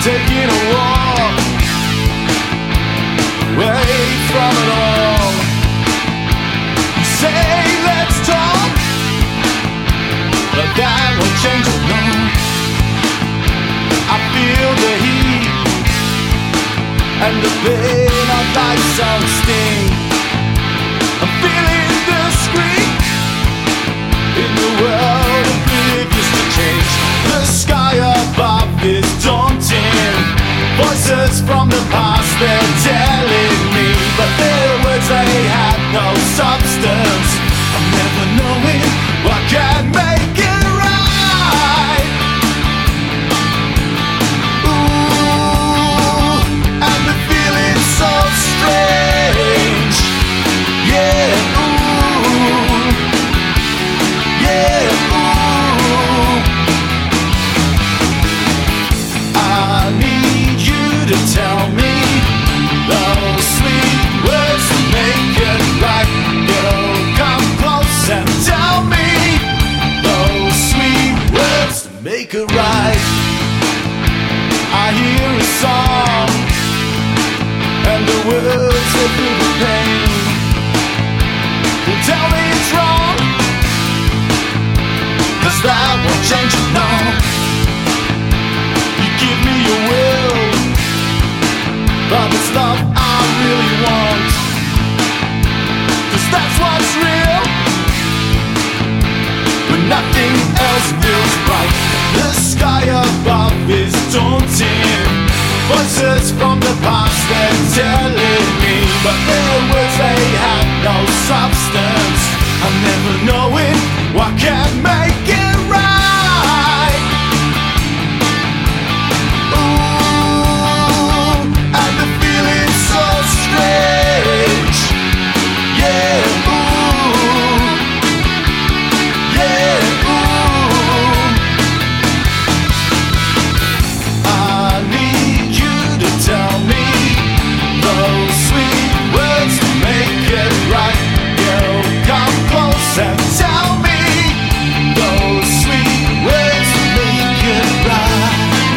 taking a walk away from it all. You say let's talk, but that won't change it, no. I feel the heat and the pain of life's own sting. I'm feeling the scream in the world oblivious to change. The sky above is daunting. Voices from the past, they're telling me, but their words, they had no substance. I'm never knowing what can make it right. Ooh, and the feeling so strange. Yeah, ooh, yeah, ooh. I need you to tell me those sweet words to make it right. Girl, come close and tell me those sweet words to make it right. I hear a song and the words are through the pain. Well, tell me it's wrong, 'cause that won't change it, no. You give me your will, but it's love I really want, 'cause that's what's real when nothing else feels right. The sky above is daunting. Voices from the past, they're telling me, but their words, they have no substance. I'm never knowing what can make it right. Ooh, and the feeling's so strange. Yeah, ooh, yeah, ooh. I need you to tell me those sweet words to make it right. Girl, come close and tell me those sweet words to make it right.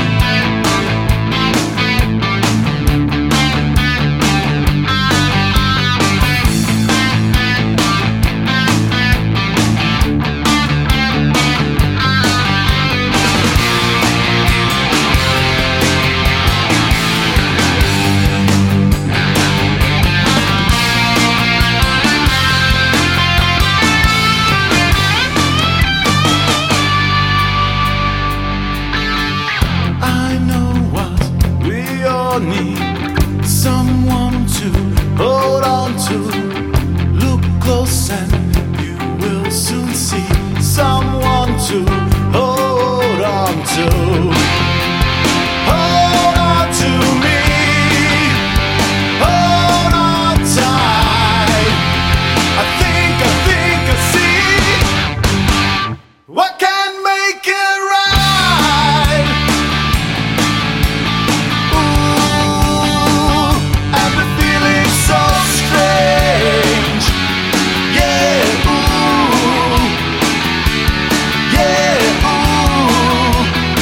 I know what we all need, someone to hold on to. Look close and you will soon see someone to hold on to. Hold on to me, hold on tight. I think I see what can make it right. Ooh, and the feeling's so strange. Yeah, ooh, yeah, ooh.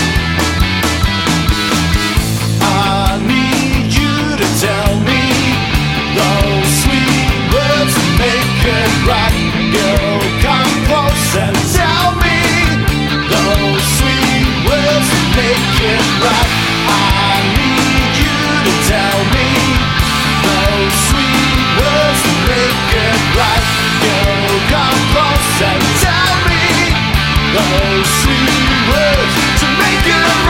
I need you to tell me those sweet words to make it right. Girl, come close and tell me those sweet words to make it right. I need you to tell me those sweet words to make it right. Girl, come close and tell me those sweet words to make it right.